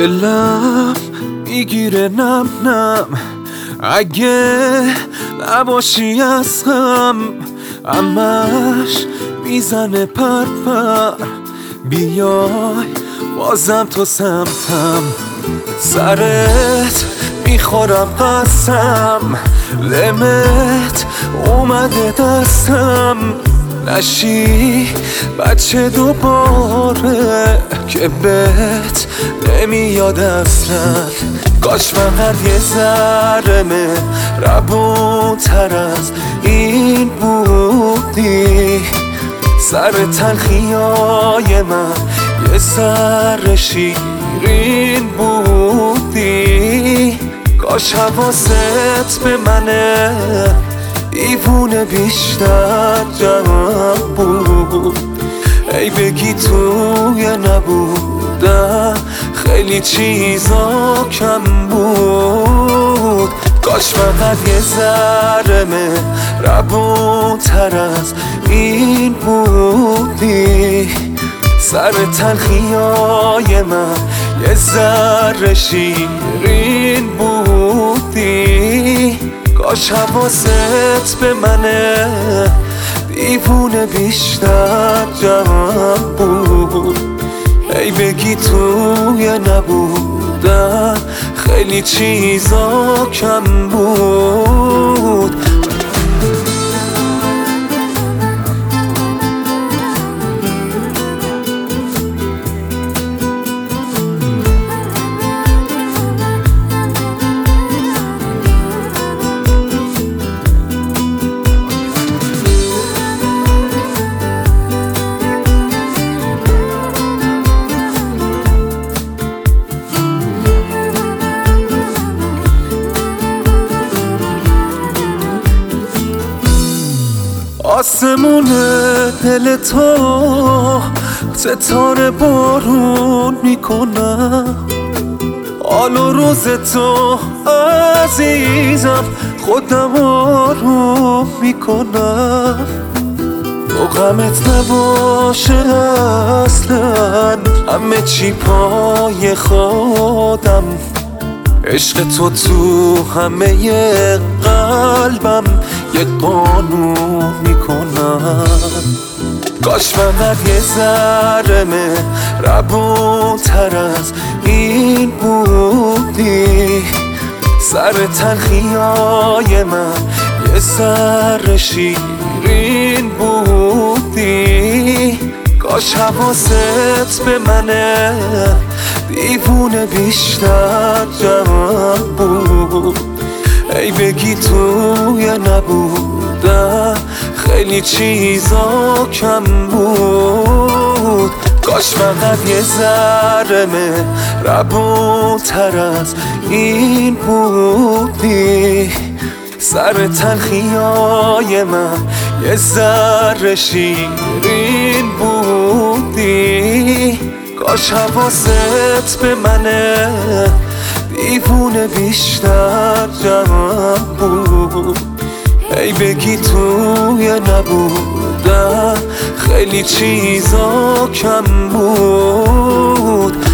دلم میگیره نم نم اگه نباشی از غم، همش میزنه پر پر. بیای بازم تو سمتم، سرت میخورم قسم، لمت اومده دستم. نشی بچه دوباره که بهت نمیاد اصلا. کاش فقط یه ذره مهربون‌تر از این بودی، سر تلخیای من یه ذره شیرین بودی. کاش حواست به منه، دیوونه بیشتر جمع بود. ای بگی توی نبودم خیلی چیزا کم بود. کاش فقط یه ذره مهربون‌تر از این بودی، سر تلخیای من یه ذره شیرین بودی. کاش حواست به منه، دیوونه بیشتر جمع بود. ای بگی توی نبودم خیلی چیزا کم بود. آسمون دل تو ستاره بارون میکنم، حال و روز تو عزیزم خودم آروم میکنم. تو غمت نباشه اصلا، همه چی پای خودم. عشق تو همه قلبم یه قانون میکنم. کاش فقط یه ذره مهربون‌تر از این بودی، سر تلخیای من یه ذره شیرین بودی. کاش حواست به منه، دیوونه بیشتر جمع بود. ای بگی توی نبودم خیلی چیزا کم بود. کاش فقط یه ذره مهربون‌تر از این بودی، سر تلخیای من یه ذره شیرین بودی. کاش حواست به منه، دیوونه بیشتر جمع بود. ای بگی توی نبودم خیلی چیزا کم بود.